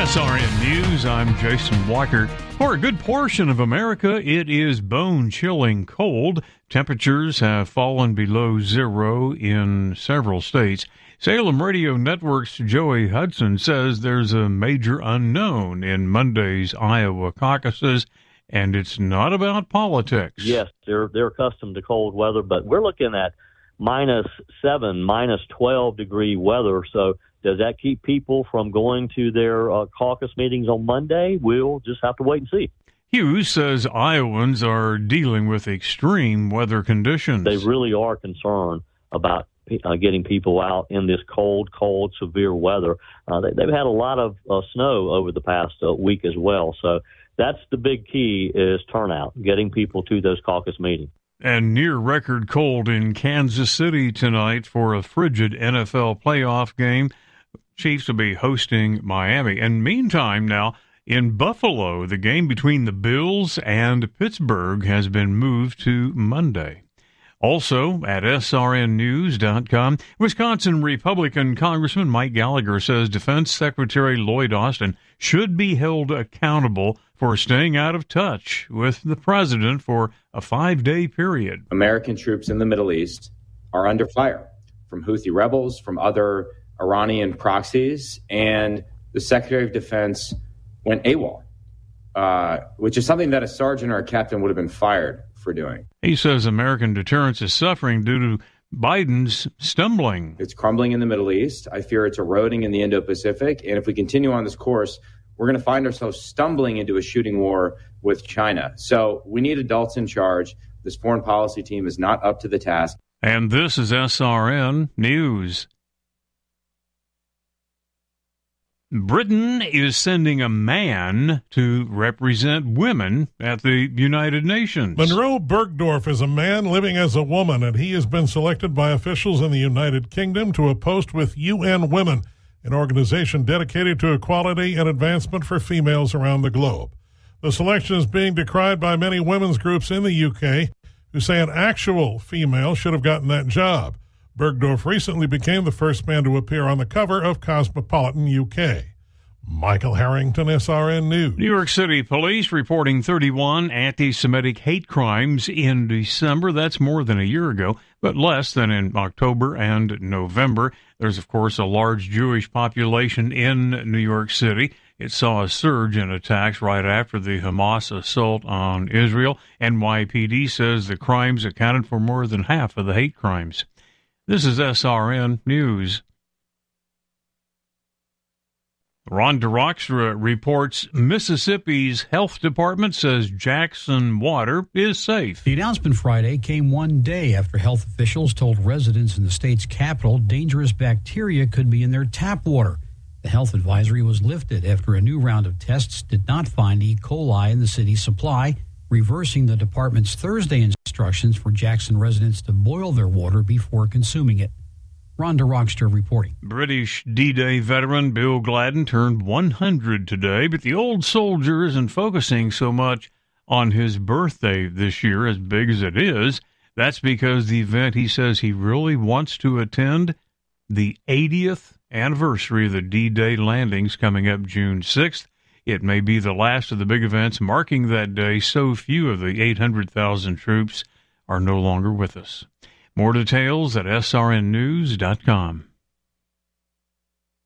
SRN News, I'm Jason Walker. For a good portion of America, it is bone-chilling cold. Temperatures have fallen below zero in several states. Salem Radio Network's Joey Hudson says there's a major unknown in Monday's Iowa caucuses, and it's not about politics. Yes, they're accustomed to cold weather, but we're looking at -7, -12 degree weather, so does that keep people from going to their caucus meetings on Monday? We'll just have to wait and see. Hughes says Iowans are dealing with extreme weather conditions. They really are concerned about getting people out in this cold, severe weather. They've had a lot of snow over the past week as well. So that's the big key is turnout, getting people to those caucus meetings. And near record cold in Kansas City tonight for a frigid NFL playoff game. Chiefs will be hosting Miami. And meantime, now in Buffalo, the game between the Bills and Pittsburgh has been moved to Monday. Also at srnnews.com, Wisconsin Republican Congressman Mike Gallagher says Defense Secretary Lloyd Austin should be held accountable for staying out of touch with the president for a 5-day period. American troops in the Middle East are under fire from Houthi rebels, from other Iranian proxies, and the Secretary of Defense went AWOL, which is something that a sergeant or a captain would have been fired for doing. He says American deterrence is suffering due to Biden's stumbling. It's crumbling in the Middle East. I fear it's eroding in the Indo-Pacific. And if we continue on this course, we're going to find ourselves stumbling into a shooting war with China. So we need adults in charge. This foreign policy team is not up to the task. And this is SRN News. Britain is sending a man to represent women at the United Nations. Monroe Bergdorf is a man living as a woman, and he has been selected by officials in the United Kingdom to a post with UN Women, an organization dedicated to equality and advancement for females around the globe. The selection is being decried by many women's groups in the UK who say an actual female should have gotten that job. Bergdorf recently became the first man to appear on the cover of Cosmopolitan UK. Michael Harrington, SRN News. New York City police reporting 31 anti-Semitic hate crimes in December. That's more than a year ago, but less than in October and November. There's, of course, a large Jewish population in New York City. It saw a surge in attacks right after the Hamas assault on Israel. NYPD says the crimes accounted for more than half of the hate crimes. This is SRN News. Rhonda Rockstra reports Mississippi's health department says Jackson water is safe. The announcement Friday came one day after health officials told residents in the state's capital dangerous bacteria could be in their tap water. The health advisory was lifted after a new round of tests did not find E. coli in the city's supply, reversing the department's Thursday instructions for Jackson residents to boil their water before consuming it. Rhonda Rockstra reporting. British D-Day veteran Bill Gladden turned 100 today, but the old soldier isn't focusing so much on his birthday this year, as big as it is. That's because the event he says he really wants to attend, the 80th anniversary of the D-Day landings coming up June 6th. It may be the last of the big events marking that day. So few of the 800,000 troops are no longer with us. More details at srnnews.com.